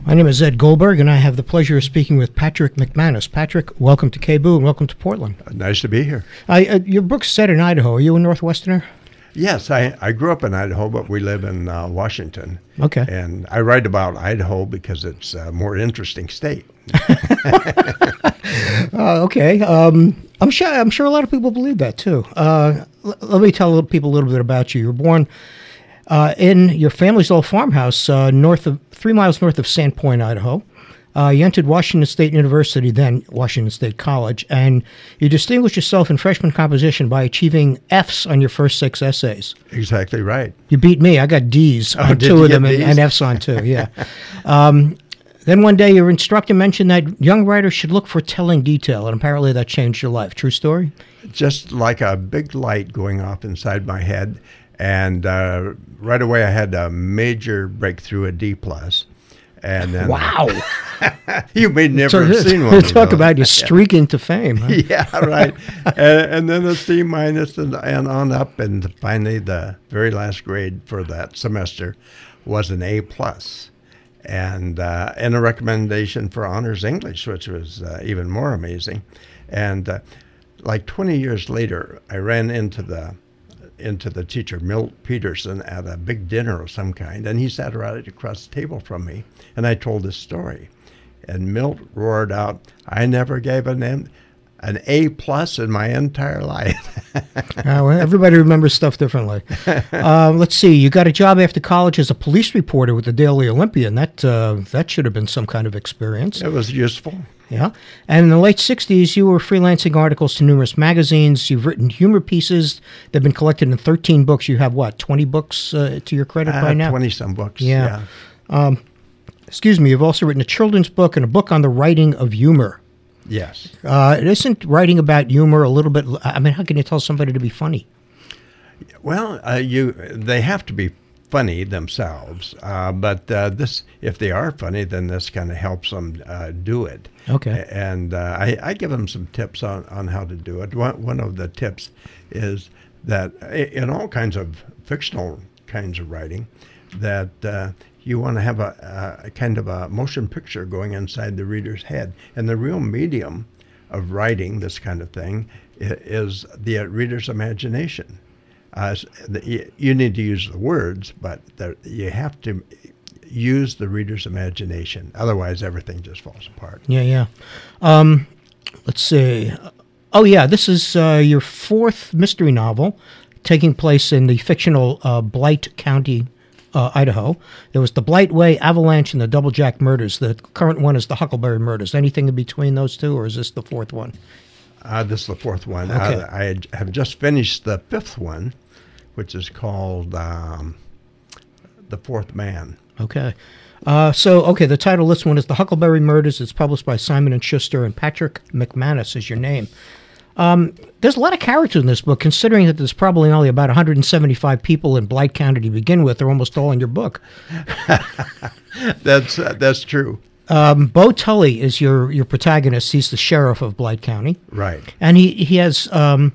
My name is Ed Goldberg, and I have the pleasure of speaking with Patrick McManus. Patrick, welcome to KBOO and welcome to Portland. Nice to be here. Your book's set in Idaho. Are you a Northwesterner? Yes, I grew up in Idaho, but we live in Washington. Okay. And I write about Idaho because it's a more interesting state. Okay. I'm sure a lot of people believe that, too. Let me tell people a little bit about you. You were born in your family's old farmhouse 3 miles north of Sandpoint, Idaho. You entered Washington State University, then Washington State College, and you distinguished yourself in freshman composition by achieving Fs on your first 6 essays. Exactly right. You beat me. I got Ds on 2 of them and Fs on 2, yeah. Then one day your instructor mentioned that young writers should look for telling detail, and apparently that changed your life. True story? Just like a big light going off inside my head, and right away I had a major breakthrough, a D+. And then, wow. You may never have seen one. Talk about you streaking to fame. Huh? Yeah, right. and then a C- and on up, and finally the very last grade for that semester was an A+. And a recommendation for honors English, which was even more amazing. And like 20 years later, I ran into the teacher, Milt Peterson, at a big dinner of some kind, and he sat right across the table from me, and I told this story. And Milt roared out, "I never gave an A+ in my entire life." Well, everybody remembers stuff differently. Let's see. You got a job after college as a police reporter with the Daily Olympian. That should have been some kind of experience. It was useful. Yeah. And in the late 60s, you were freelancing articles to numerous magazines. You've written humor pieces. They've been collected in 13 books. You have, what, 20 books to your credit by now? 20-some books, yeah. Excuse me. You've also written a children's book and a book on the writing of humor. Yes. Isn't writing about humor a little bit, I mean, how can you tell somebody to be funny? Well, they have to be funny themselves, but if they are funny, then this kind of helps them do it. Okay. And I give them some tips on how to do it. One of the tips is that in all kinds of fictional kinds of writing, that you want to have a kind of a motion picture going inside the reader's head. And the real medium of writing this kind of thing is the reader's imagination. You need to use the words, but you have to use the reader's imagination. Otherwise, everything just falls apart. Yeah. Let's see. Oh, yeah, this is your 4th mystery novel taking place in the fictional Blight County, Idaho. There was the Blightway Avalanche and the Double Jack Murders. The current one is the Huckleberry Murders. Anything in between those two, or is this the 4th one? This is the 4th one. Okay. I have just finished the 5th one, which is called The Fourth Man. Okay. The title of this one is The Huckleberry Murders. It's published by Simon & Schuster, and Patrick McManus is your name. There's a lot of characters in this book, considering that there's probably only about 175 people in Blight County to begin with. They're almost all in your book. That's true. Bo Tully is your protagonist. He's the sheriff of Blight County. Right. And he has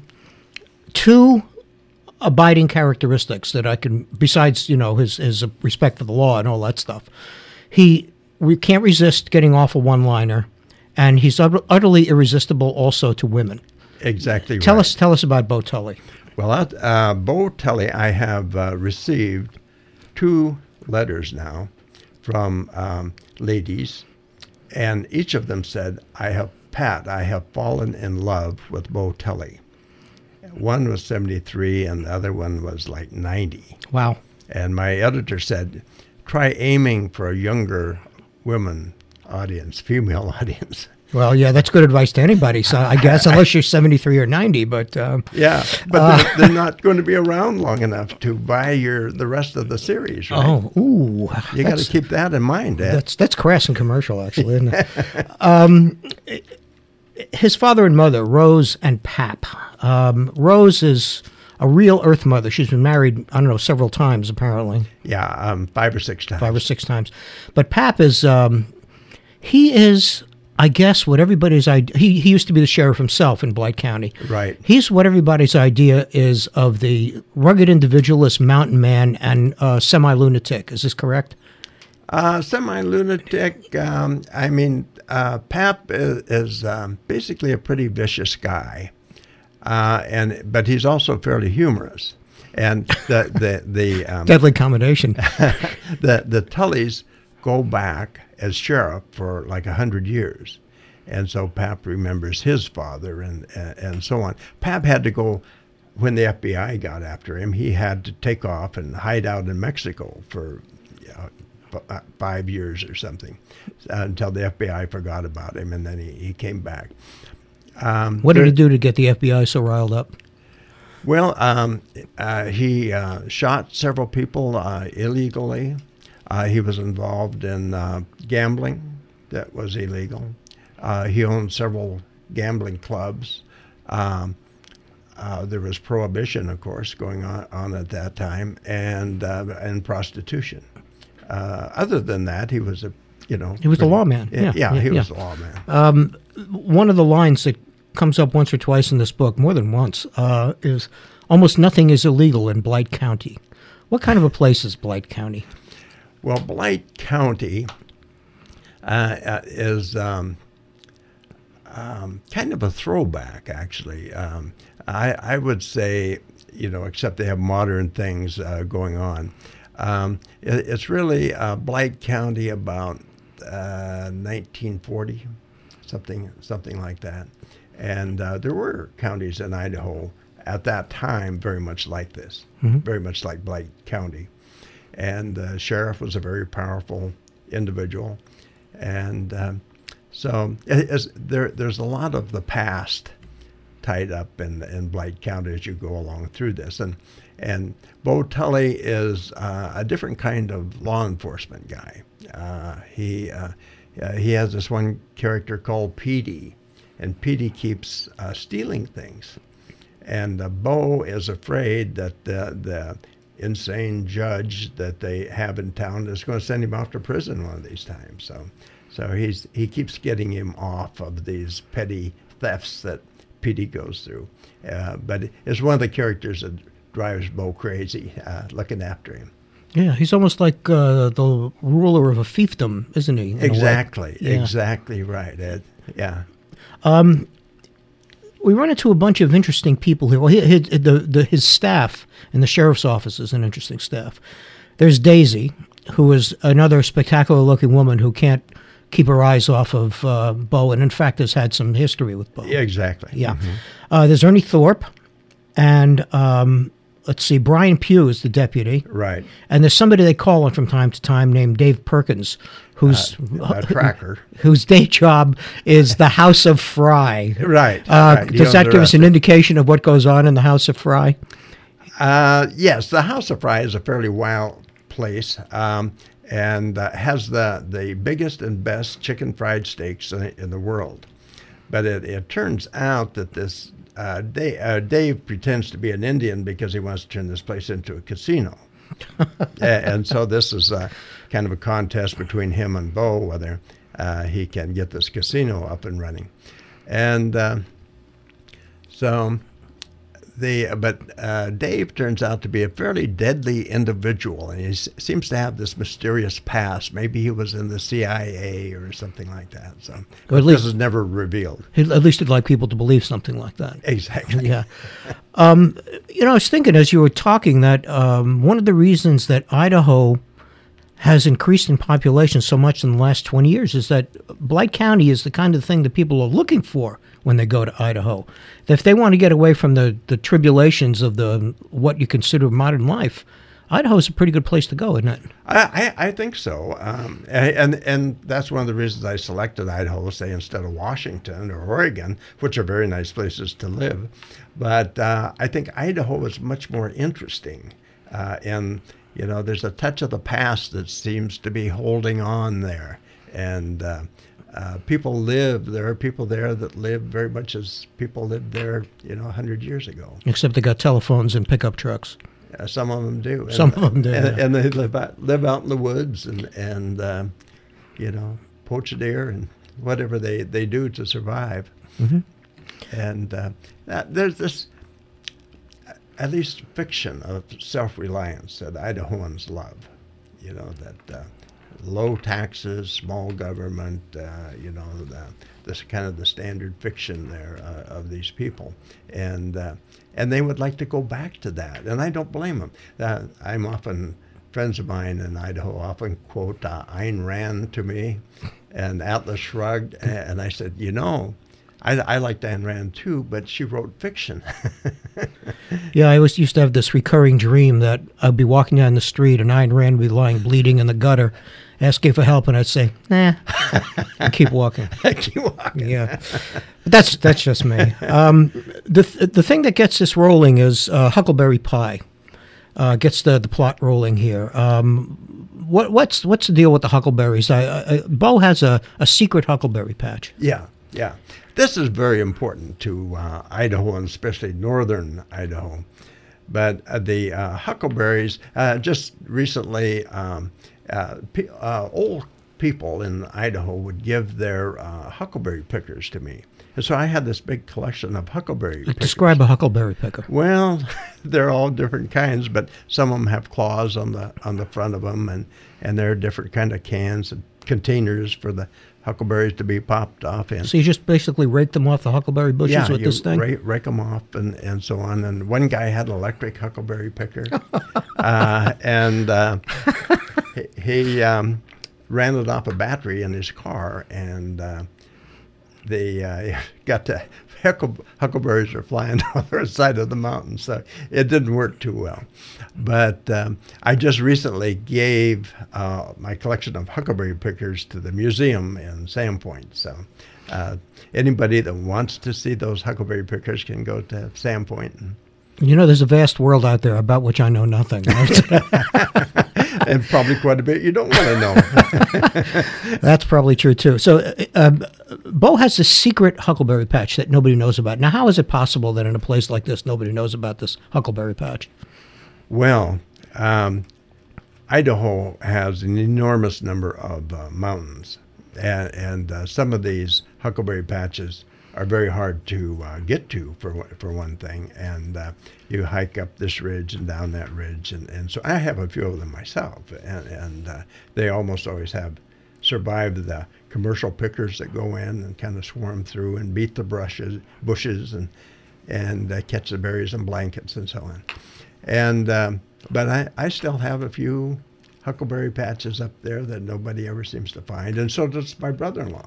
2 abiding characteristics that I can, besides, his respect for the law and all that stuff. We can't resist getting off a one-liner, and he's utterly irresistible also to women. Exactly right. Tell us about Bo Tully. Well, Bo Tully, I have received 2 letters now from ladies, and each of them said, I have fallen in love with Bo Tully. One was 73, and the other one was like 90. Wow. And my editor said, try aiming for a younger women audience, female audience. Well, yeah, that's good advice to anybody, so I guess, unless you're 73 or 90. But yeah, but they're not going to be around long enough to buy the rest of the series, right? Oh, ooh. You got to keep that in mind, Ed. That's crass and commercial, actually, isn't it? His father and mother, Rose and Pap. Rose is a real Earth mother. She's been married, I don't know, several times, apparently. Yeah, 5 or 6 times. 5 or 6 times. But Pap is, he is, I guess, what everybody's idea. He used to be the sheriff himself in Blight County. Right. He's what everybody's idea is of the rugged individualist mountain man and semi-lunatic. Is this correct? Semi-lunatic. Pap is basically a pretty vicious guy, but he's also fairly humorous. And the deadly combination. the Tullys go back as sheriff for like 100 years, and so Pap remembers his father and so on. Pap had to go when the FBI got after him. He had to take off and hide out in Mexico for 5 years or something until the FBI forgot about him, and then he came back. What did he do to get the FBI so riled up? Well, he shot several people illegally. He was involved in gambling that was illegal. He owned several gambling clubs. There was prohibition, of course, going on at that time, and prostitution. Other than that, he was he was a lawman. He was a lawman. One of the lines that comes up once or twice in this book, more than once, is almost nothing is illegal in Blight County. What kind of a place is Blight County? Well, Blight County is kind of a throwback, actually. I would say, except they have modern things going on. It's really Blight County about 1940, something like that. And there were counties in Idaho at that time very much like this, very much like Blight County. And the sheriff was a very powerful individual. And so there's a lot of the past tied up in Blight County as you go along through this. And Bo Tully is a different kind of law enforcement guy. He has this one character called Petey, and Petey keeps stealing things. And Bo is afraid that the insane judge that they have in town is going to send him off to prison one of these times. So he keeps getting him off of these petty thefts that Petey goes through. But it's one of the characters that drives Bo crazy, looking after him. Yeah, he's almost like the ruler of a fiefdom, isn't he? Exactly, exactly right, Ed. Yeah. We run into a bunch of interesting people here. Well, his staff in the sheriff's office is an interesting staff. There's Daisy, who is another spectacular-looking woman who can't keep her eyes off of Bo, and in fact has had some history with Bo. Yeah, exactly. Yeah. There's Ernie Thorpe, and let's see, Brian Pugh is the deputy. Right. And there's somebody they call on from time to time named Dave Perkins, who's a tracker, whose day job is the House of Fry. Right. Does that give us an indication of what goes on in the House of Fry? Yes, the House of Fry is a fairly wild place, and has the biggest and best chicken fried steaks in the world. But it turns out that this Dave pretends to be an Indian because he wants to turn this place into a casino. And so this is kind of a contest between him and Bo, whether he can get this casino up and running. And but Dave turns out to be a fairly deadly individual, and he seems to have this mysterious past. Maybe he was in the CIA or something like that. So this is never revealed. At least he'd like people to believe something like that. Exactly. Yeah. I was thinking as you were talking that one of the reasons that Idaho has increased in population so much in the last 20 years is that Blight County is the kind of thing that people are looking for when they go to Idaho. If they want to get away from the tribulations of what you consider modern life, Idaho is a pretty good place to go, isn't it? I think so. And that's one of the reasons I selected Idaho, say, instead of Washington or Oregon, which are very nice places to live. But I think Idaho is much more interesting. And, there's a touch of the past that seems to be holding on there. And there are people there that live very much as people lived there, 100 years ago. Except they got telephones and pickup trucks. Some of them do. Some of them do. And they live out in the woods and poach a deer and whatever they do to survive. Mm-hmm. And there's this, at least fiction of self-reliance that Idahoans love. low taxes, small government, this kind of the standard fiction there of these people, and they would like to go back to that, and I don't blame them. I'm often friends of mine in Idaho often quote Ayn Rand to me, and Atlas Shrugged, and I said, I liked Ayn Rand too, but she wrote fiction. Yeah, I always used to have this recurring dream that I'd be walking down the street and Ayn Rand would be lying bleeding in the gutter, asking for help, and I'd say, nah, and keep walking. Keep walking. Yeah, but that's just me. The thing that gets this rolling is Huckleberry Pie. Gets the plot rolling here. What's the deal with the huckleberries? Bo has a secret huckleberry patch. Yeah. This is very important to Idaho, and especially northern Idaho. But the huckleberries, just recently, old people in Idaho would give their huckleberry pickers to me. And so I had this big collection of huckleberry pickers. Describe a huckleberry picker. Well, they're all different kinds, but some of them have claws on the front of them, and there are different kind of cans and containers for the huckleberries to be popped off in. So you just basically rake them off the huckleberry bushes with this thing? Yeah, rake them off and so on. And one guy had an electric huckleberry picker, and he ran it off a battery in his car, and they got the huckleberries are flying down the other side of the mountain, so it didn't work too well. But I just recently gave my collection of huckleberry pickers to the museum in Sandpoint. So anybody that wants to see those huckleberry pickers can go to Sandpoint. There's a vast world out there about which I know nothing. And probably quite a bit you don't want to know. That's probably true, too. So Bo has this secret huckleberry patch that nobody knows about. Now, how is it possible that in a place like this, nobody knows about this huckleberry patch? Well, Idaho has an enormous number of mountains, and some of these huckleberry patches are very hard to get to, for one thing, and you hike up this ridge and down that ridge, and so I have a few of them myself, and they almost always have survived the commercial pickers that go in and kind of swarm through and beat the bushes and catch the berries and blankets and so on. And but I still have a few huckleberry patches up there that nobody ever seems to find, and so does my brother-in-law.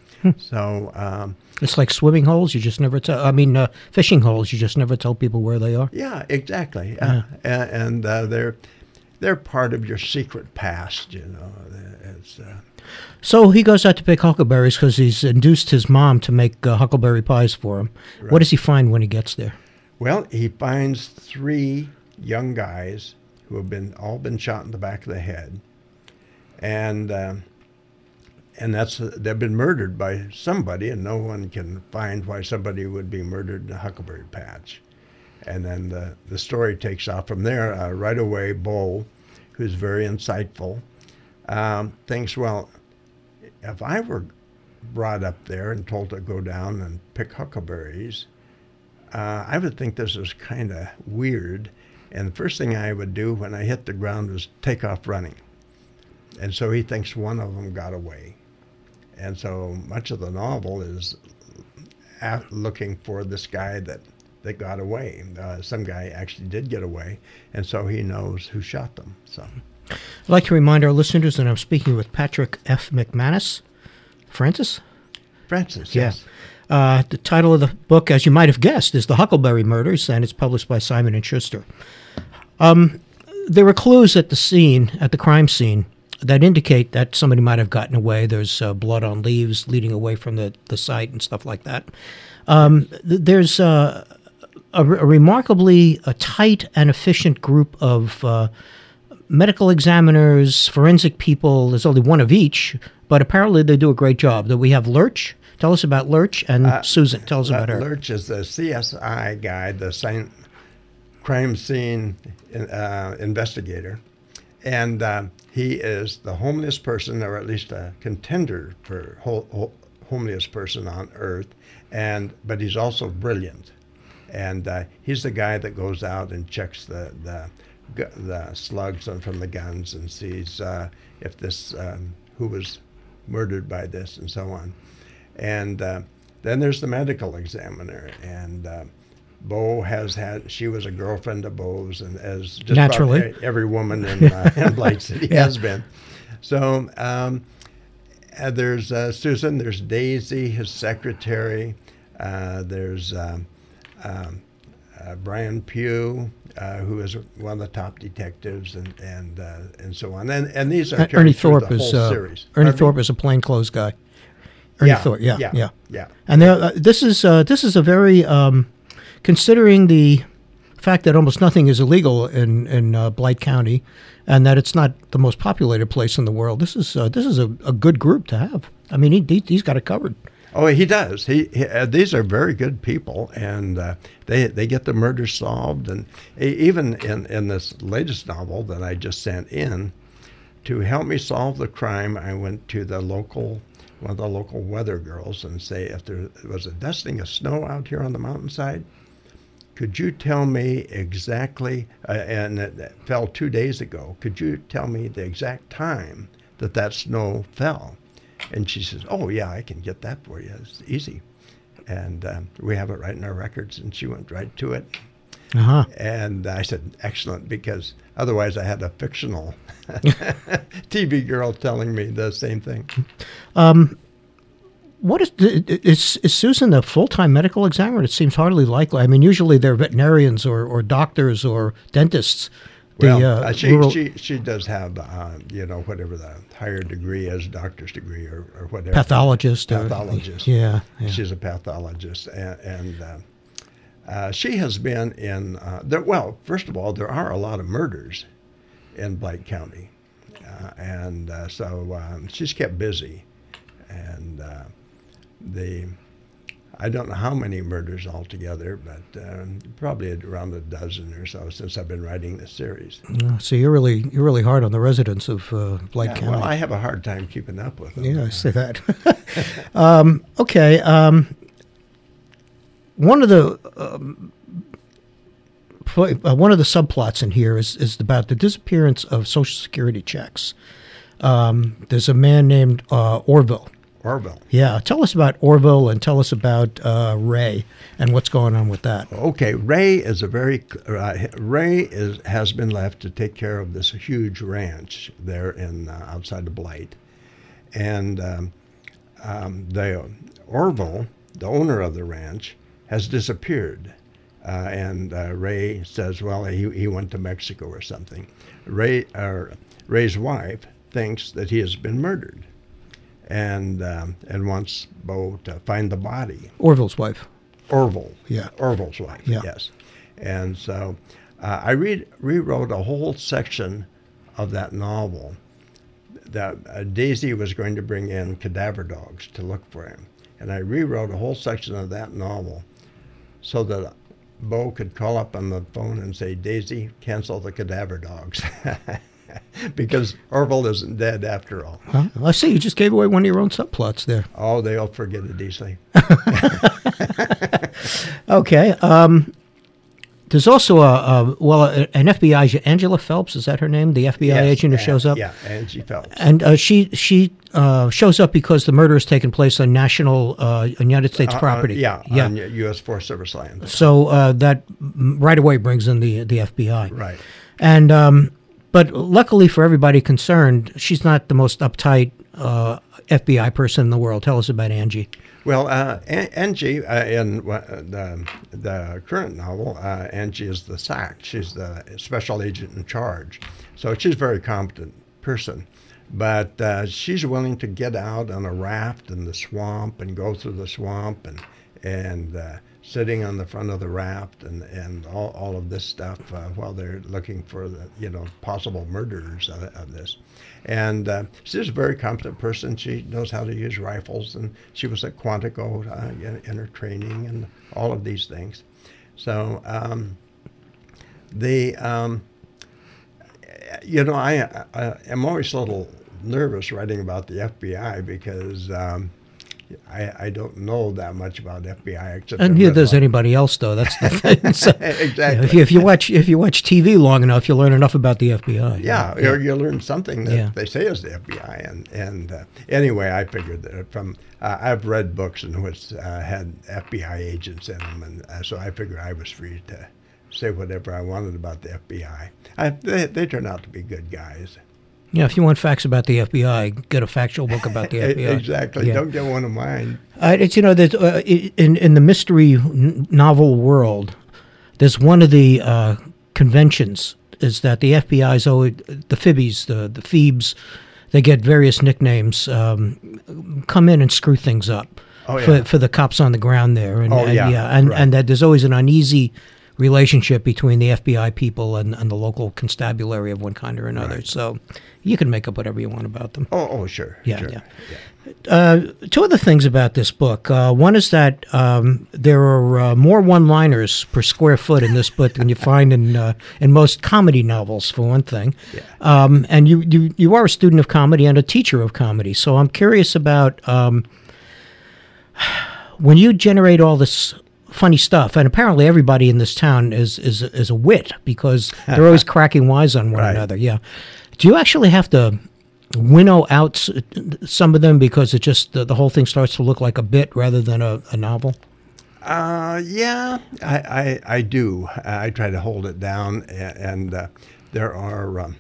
So it's like swimming holes. You just never tell. Fishing holes. You just never tell people where they are. Yeah, exactly. And they're part of your secret past. It's. So he goes out to pick huckleberries because he's induced his mom to make huckleberry pies for him. Right. What does he find when he gets there? Well, he finds 3 young guys who have all been shot in the back of the head, and they've been murdered by somebody, and no one can find why somebody would be murdered in a huckleberry patch. And then the story takes off from there. Right away, Bo, who's very insightful, thinks, well, if I were brought up there and told to go down and pick huckleberries, I would think this was kind of weird. And the first thing I would do when I hit the ground was take off running. And so he thinks one of them got away. And so much of the novel is looking for this guy that got away. Some guy actually did get away, and so he knows who shot them. So, I'd like to remind our listeners that I'm speaking with Patrick F. McManus. Francis, yes. The title of the book, as you might have guessed, is The Huckleberry Murders, and it's published by Simon & Schuster. There were clues at the crime scene, that indicate that somebody might have gotten away. There's blood on leaves leading away from the site and stuff like that. There's a remarkably tight and efficient group of medical examiners, forensic people. There's only one of each, but apparently they do a great job. That we have Lurch. Tell us about Lurch, and Susan. Tell us about her. Lurch is the CSI guy, the crime scene investigator. And he is the homeliest person, or at least a contender for homeliest person on Earth, but he's also brilliant. And he's the guy that goes out and checks the the slugs from the guns and sees if this who was murdered by this and so on. And then there's the medical examiner, and Bo she was a girlfriend of Bo's, and as just naturally about every woman in Blight City has been. So there's Susan, there's Daisy, his secretary, there's Brian Pugh, who is one of the top detectives, and so on. And these are Ernie through Thorpe the is whole series. Ernie Thorpe is a plainclothes guy. Ernie Thorpe, yeah. And this is a very considering the fact that almost nothing is illegal in Blight County, and that it's not the most populated place in the world. This is a good group to have. I mean, he's got it covered. Oh, he does. These are very good people, and they get the murder solved. And even in this latest novel that I just sent in, to help me solve the crime, I went to one of the local weather girls and say, if there was a dusting of snow out here on the mountainside, could you tell me exactly, and it fell 2 days ago, could you tell me the exact time that snow fell? And she says, oh, yeah, I can get that for you. It's easy. And we have it right in our records. And she went right to it. Uh-huh. And I said, excellent, because otherwise I had a fictional TV girl telling me the same thing. What is Susan a full-time medical examiner? It seems hardly likely. I mean, usually they're veterinarians or doctors or dentists. Well, she does have, whatever the higher degree is, doctor's degree or whatever. Pathologist. Yeah. She's a pathologist. And she has been in, first of all, there are a lot of murders in Blight County. So she's kept busy. And I don't know how many murders altogether, but probably around a dozen or so since I've been writing this series. So you're really hard on the residents of Blight County. Well, I have a hard time keeping up with them. Yeah, I say that. Okay. One of the subplots in here is about the disappearance of Social Security checks. There's a man named Orville. Orville. Yeah, tell us about Orville and tell us about Ray and what's going on with that. Okay, Ray is has been left to take care of this huge ranch there in outside of Blight, and the Orville, the owner of the ranch, has disappeared, and Ray says, well, he went to Mexico or something. Ray's wife thinks that he has been murdered. And wants Bo to find the body. Orville's wife. Orville. Yeah. Orville's wife, yeah. Yes. And so I rewrote a whole section of that novel that Daisy was going to bring in cadaver dogs to look for him. And I rewrote a whole section of that novel so that Bo could call up on the phone and say, Daisy, cancel the cadaver dogs. Because Orville isn't dead after all. Well, I see. You just gave away one of your own subplots there. Oh, they'll forget it easily. Okay. There's also an FBI agent, Angela Phelps. Is that her name? The FBI agent who shows up. Yeah, Angie Phelps. And she shows up because the murder has taken place on national United States property. On U.S. Forest Service land. So that right away brings in the FBI. Right. And but luckily for everybody concerned, she's not the most uptight FBI person in the world. Tell us about Angie. Well, Angie, in the current novel, Angie is the SAC. She's the special agent in charge. So she's a very competent person. But she's willing to get out on a raft in the swamp and go through the swamp and sitting on the front of the raft and all of this stuff while they're looking for the possible murderers of this. And she's a very competent person. She knows how to use rifles, and she was at Quantico in her training and all of these things. So I am always a little nervous writing about the FBI because I don't know that much about FBI except. And neither does anybody else, though. That's the thing. So, exactly. If you watch TV long enough, you'll learn enough about the FBI. Yeah, or you learn something that they say is the FBI. And anyway, I figured that I've read books in which had FBI agents in them, and so I figured I was free to say whatever I wanted about the FBI. They turn out to be good guys. Yeah, if you want facts about the FBI, get a factual book about the FBI. Exactly. Yeah. Don't get one of mine. It's in the mystery novel world, there's one of the conventions is that the FBI's always the Fibbies, the Phoebes, they get various nicknames, come in and screw things up for the cops on the ground there, and that there's always an uneasy relationship between the FBI people and the local constabulary of one kind or another. Right. So you can make up whatever you want about them. Oh, sure. Yeah. Two other things about this book. One is that there are more one-liners per square foot in this book than you find in most comedy novels, for one thing. Yeah. And you are a student of comedy and a teacher of comedy. So I'm curious about when you generate all this funny stuff, and apparently everybody in this town is a wit because they're always cracking wise on one another. Yeah. Do you actually have to winnow out some of them because it just the whole thing starts to look like a bit rather than a novel? Yeah, I do. I try to hold it down, and there are.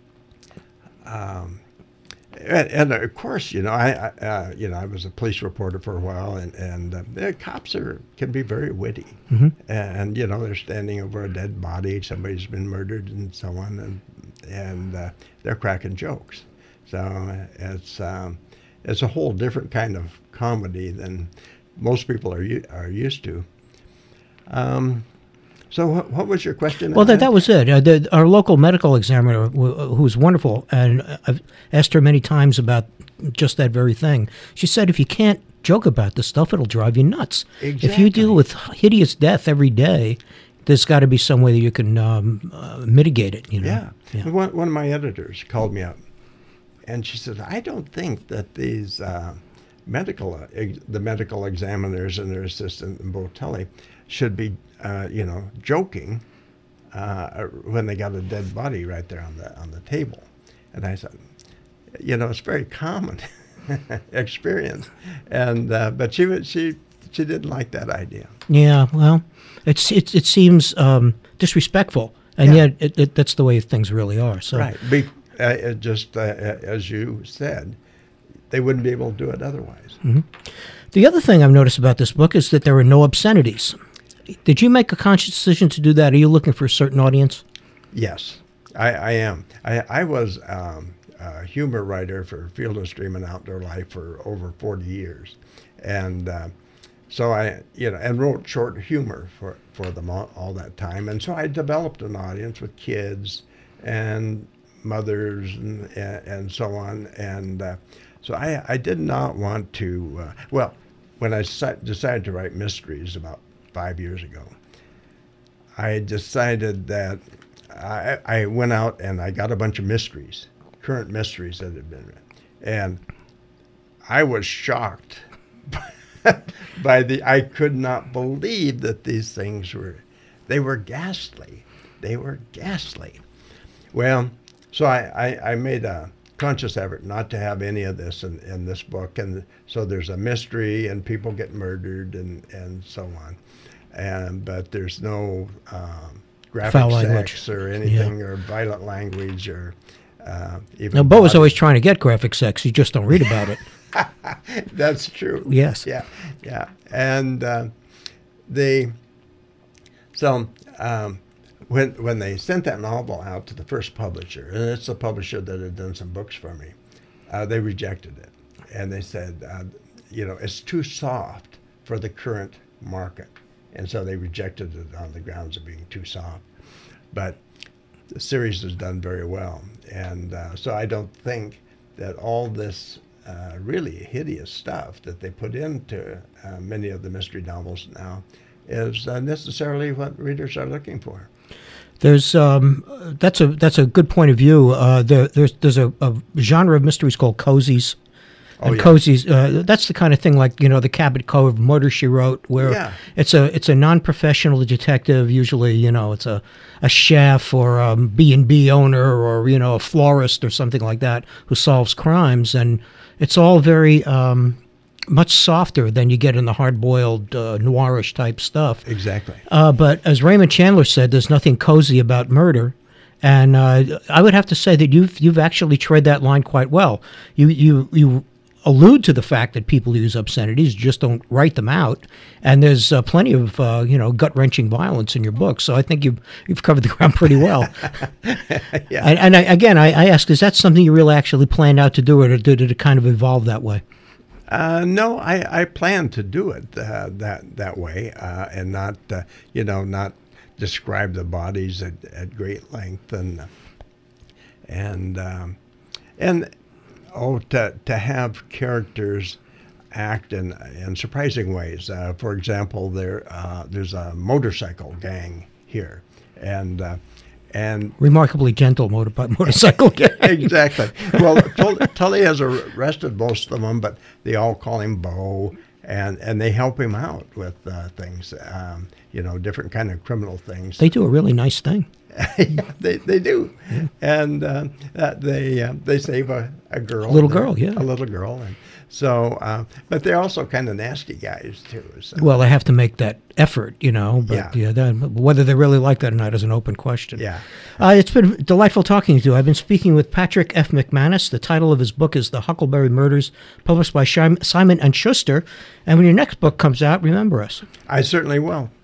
And of course, I was a police reporter for a while, and the cops can be very witty, and they're standing over a dead body, somebody's been murdered, and so on, and they're cracking jokes. So it's a whole different kind of comedy than most people are used to. So what was your question? Well, that was it. Our local medical examiner, who's wonderful, and I've asked her many times about just that very thing. She said, if you can't joke about this stuff, it'll drive you nuts. Exactly. If you deal with hideous death every day, there's got to be some way that you can mitigate it. Yeah. One of my editors called me up, and she said, I don't think that these the medical examiners and their assistant in Botelli should be joking when they got a dead body right there on the table. And I said, it's very common experience, and but she didn't like that idea. Yeah, well, it seems disrespectful, and yet that's the way things really are. So right, just as you said, they wouldn't be able to do it otherwise. Mm-hmm. The other thing I've noticed about this book is that there are no obscenities. Did you make a conscious decision to do that? Are you looking for a certain audience? Yes, I am. I was a humor writer for Field and Stream and Outdoor Life for over 40 years. And so I wrote short humor for them all that time. And so I developed an audience with kids and mothers and so on. And so I did not want to, when I decided to write mysteries about 5 years ago, I decided that I went out and I got a bunch of mysteries, current mysteries that had been written. And I was shocked I could not believe that these things were ghastly. They were ghastly. Well, so I made a conscious effort not to have any of this in this book. And so there's a mystery and people get murdered and so on. But there's no graphic foul sex language or anything or violent language or even. Now, Bo was always trying to get graphic sex. You just don't read about it. That's true. Yes. Yeah. And when they sent that novel out to the first publisher, and it's the publisher that had done some books for me, they rejected it, and they said, it's too soft for the current market. And so they rejected it on the grounds of being too soft. But the series has done very well. And so I don't think that all this really hideous stuff that they put into many of the mystery novels now is necessarily what readers are looking for. There's that's a good point of view. There's a genre of mysteries called cozies. And yeah. Cozy's, that's the kind of thing like, the Cabot Cove Murder, She Wrote, where it's a non-professional detective. Usually, it's a chef or a B&B owner or, a florist or something like that who solves crimes. And it's all very much softer than you get in the hard-boiled noirish type stuff. Exactly. But as Raymond Chandler said, there's nothing cozy about murder. And I would have to say that you've actually tread that line quite well. You allude to the fact that people use obscenities, just don't write them out. And there's plenty of gut-wrenching violence in your book. So I think you've covered the ground pretty well. Yeah. And I ask, is that something you really actually planned out to do, or did it kind of evolve that way? No, I plan to do it that way, and not not describe the bodies at great length, and to have characters act in surprising ways. For example, there's a motorcycle gang here, and remarkably gentle motorcycle gang. Exactly. Well, Tully has arrested most of them, but they all call him Bo, and they help him out with things, different kind of criminal things. They do a really nice thing. Yeah, they do, yeah. And they save a girl, a little girl, yeah, a little girl, and so. But they're also kind of nasty guys too. So. Well, they have to make that effort, But whether they really like that or not is an open question. Yeah. It's been delightful talking to you. I've been speaking with Patrick F. McManus. The title of his book is The Huckleberry Murders, published by Simon & Schuster. And when your next book comes out, remember us. I certainly will.